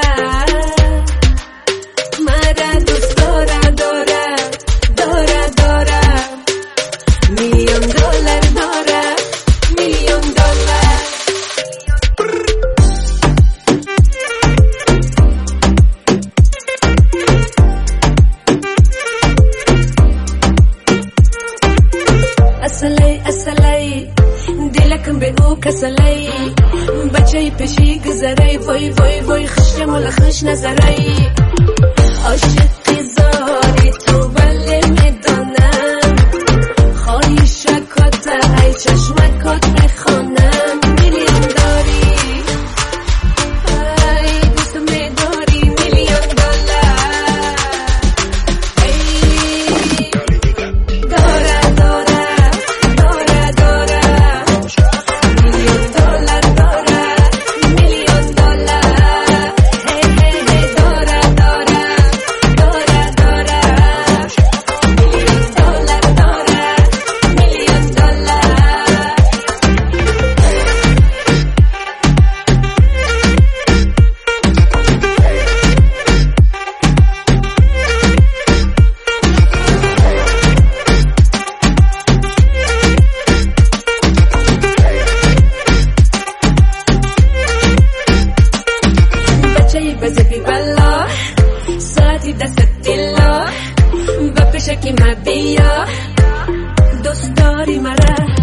مرا دوست داره داره داره داره میلیون دلار داره میلیون دلار اصلی دلکم بگو کسلی بچه پیشی گذری وای وای وای خشم و لخش نظری عاشقی زاری تو ولی میدانم خواهی شکات ای چشمکات میخوانم میلیون داری ای دوست میداری میلیون دلار ای داره داره داره میلیون دلار داره میلیون دلار هی هی هی داره داره داره داره میلیون دلار داره میلیون دلار بزبی بلا ساعتی دست دیلا و پیشکی ما بیا دوست داری مرا